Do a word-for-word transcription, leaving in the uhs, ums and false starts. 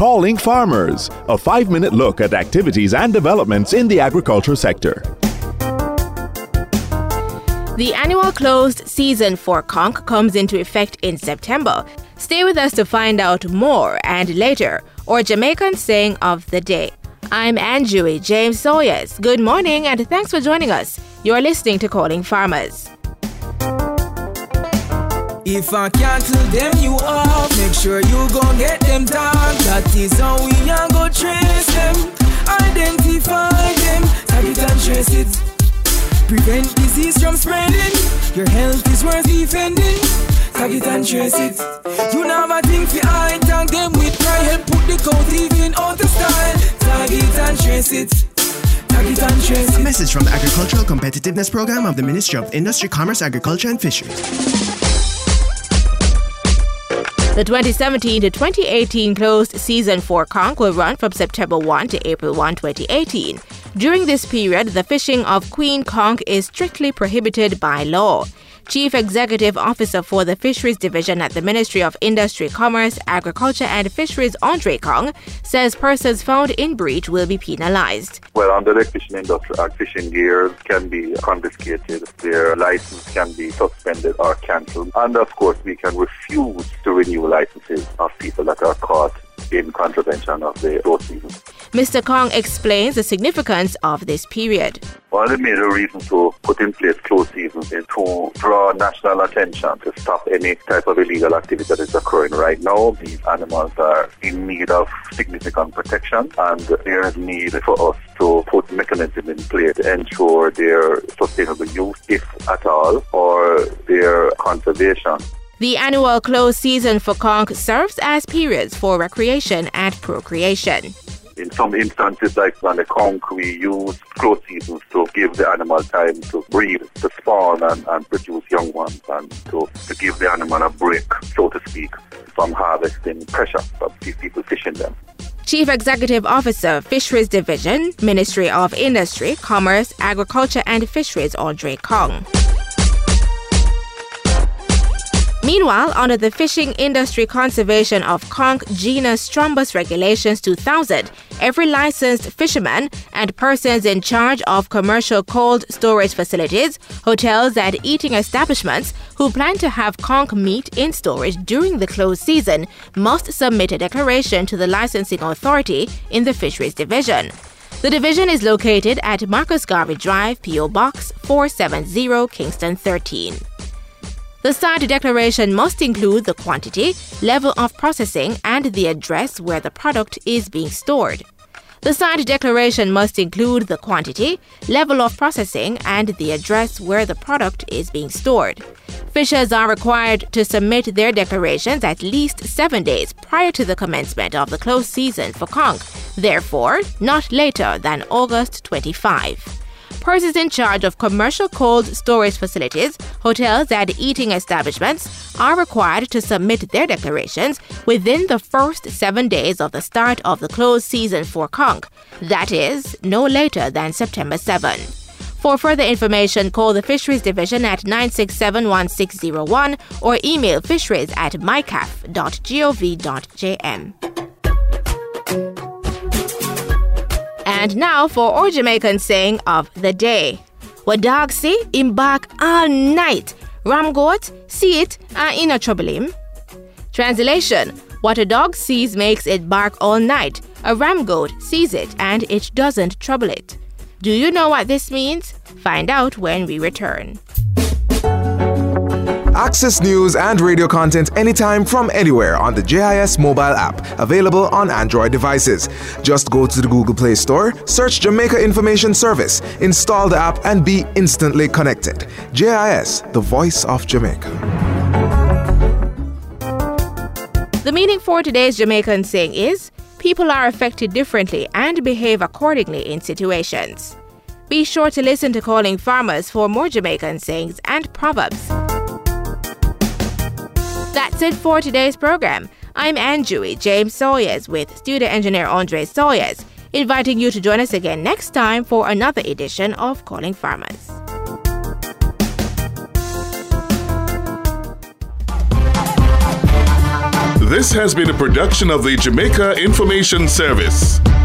Calling Farmers, a five-minute look at activities and developments in the agriculture sector. The annual closed season for conch comes into effect in September. Stay with us to find out more, and later, our Jamaican saying of the day. I'm Anjui James Sawyers. Good morning and thanks for joining us. You're listening to Calling Farmers. If I cancel them you off, make sure you gon' get them down. That is how we are go trace them, identify them, tag it and trace it. Prevent disease from spreading, your health is worth defending. Tag it and trace it. You never think fi I tag them with pride. Help put the coat even out the style. Tag it and trace it. Tag it and trace it. A message from the Agricultural Competitiveness Program of the Ministry of Industry, Commerce, Agriculture and Fisheries. The twenty seventeen to twenty eighteen closed season for conch will run from September first to April first, twenty eighteen. During this period, the fishing of queen conch is strictly prohibited by law. Chief Executive Officer for the Fisheries Division at the Ministry of Industry, Commerce, Agriculture and Fisheries, Andre Kong, says persons found in breach will be penalized. Well, under the Fishing Industry Act, fishing gears can be confiscated, their license can be suspended or cancelled, and of course we can refuse to renew licenses of people that are caught in contravention of the close season. Mister Kong explains the significance of this period. One of the major reasons to put in place close seasons is to draw national attention to stop any type of illegal activity that is occurring right now. These animals are in need of significant protection, and there is need for us to put mechanisms in place to ensure their sustainable use, if at all, or their conservation. The annual closed season for conch serves as periods for recreation and procreation. In some instances, like on the conch, we use closed seasons to give the animal time to breed, to spawn and, and produce young ones, and to, to give the animal a break, so to speak, from harvesting pressure of these people fishing them. Chief Executive Officer, Fisheries Division, Ministry of Industry, Commerce, Agriculture and Fisheries, Andre Kong. Meanwhile, under the Fishing Industry Conservation of Conch Genus Strombus Regulations two thousand, every licensed fisherman and persons in charge of commercial cold storage facilities, hotels and eating establishments who plan to have conch meat in storage during the closed season must submit a declaration to the licensing authority in the Fisheries Division. The division is located at Marcus Garvey Drive, P O Box four seventy, Kingston thirteen. The site declaration must include the quantity, level of processing, and the address where the product is being stored. The site declaration must include the quantity, level of processing, and the address where the product is being stored. Fishers are required to submit their declarations at least seven days prior to the commencement of the closed season for conch, therefore, not later than August twenty-fifth. Persons in charge of commercial cold storage facilities, hotels, and eating establishments are required to submit their declarations within the first seven days of the start of the closed season for conch, that is, no later than September seventh. For further information, call the Fisheries Division at nine six seven, one six zero one or email fisheries at mycaf dot gov dot j m. And now for our Jamaican saying of the day. What dog see, him bark all night. Ram goat, see it, and in a trouble him. Translation: what a dog sees makes it bark all night. A ram goat sees it and it doesn't trouble it. Do you know what this means? Find out when we return. Access news and radio content anytime from anywhere on the J I S mobile app, available on Android devices. Just go to the Google Play Store, search Jamaica Information Service, install the app and be instantly connected. J I S, the voice of Jamaica. The meaning for today's Jamaican saying is, people are affected differently and behave accordingly in situations. Be sure to listen to Calling Farmers for more Jamaican sayings and proverbs. That's it for today's program. I'm Anjui James Sawyers with studio engineer Andre Sawyers, inviting you to join us again next time for another edition of Calling Farmers. This has been a production of the Jamaica Information Service.